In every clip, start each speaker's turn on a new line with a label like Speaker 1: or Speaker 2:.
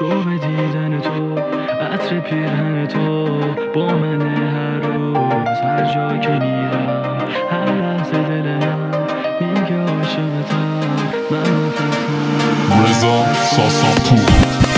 Speaker 1: شوق دیدن تو، عطر پیرهن تو با من هر روز. هر جا که میرم هر لحظه دل من میگه عاشقتم، من نفسم
Speaker 2: رضا ساسانپور.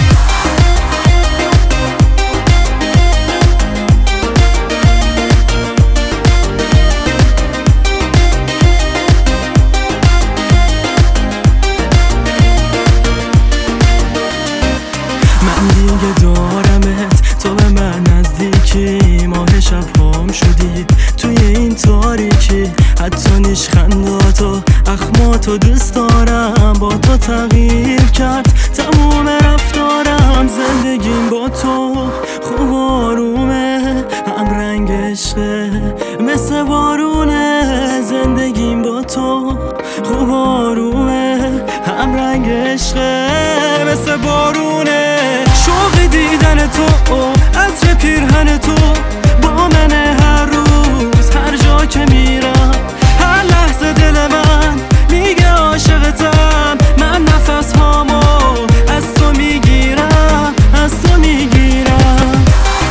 Speaker 1: من دیگه دارمت، تو به من نزدیکی، ماه شب هم شدی توی این تاریکی. حتی نیشخنداتو اخماتو دوست دارم، با تو تغییر کرد تموم رفتارم. زندگیم با تو خوب آرومه، هم رنگ عشقه مثل بارونه. زندگیم با تو خوب آرومه، هم رنگ عشقه مثل بارونه. شوق دیدن تو، عطر پیرهن تو با من هر روز. هر جا که میرم هر لحظه دل من میگه عاشقتم، من نفس هامو از تو میگیرم، از تو میگیرم.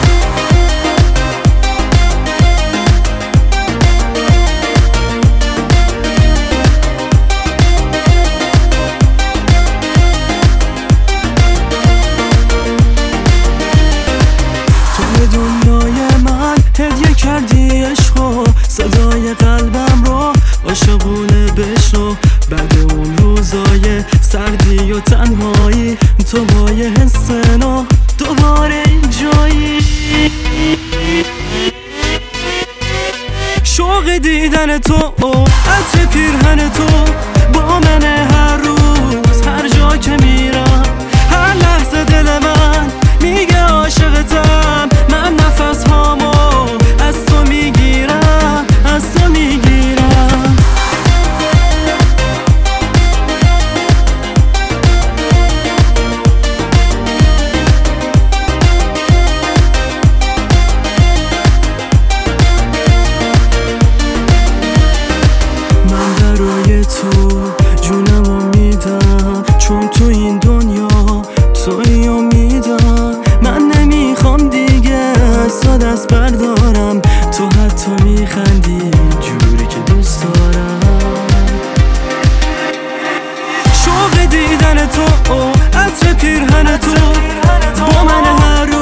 Speaker 1: دنیای من هدیه کردی عشقو، صدای قلبم رو عاشقونه بشنو. بعد اون روزای سردی و تنهایی، تو با یه حس نو دوباره اینجایی. شوق دیدن تو، عطر پیرهن تو با من هر روز. هر جا که میرم هر لحظه دل من میگه عاشقتم، من نفس هامو از تو میگیرم، از تو میگیرم. من برای تو جونمو میدم، چون تو این دنیا توی امیدم. من نمیخوام دیگه از تو دست بردارم، تو حتی میخندی جوری که دوست دارم. شوق دیدن تو، عطر پیرهن تو با من هر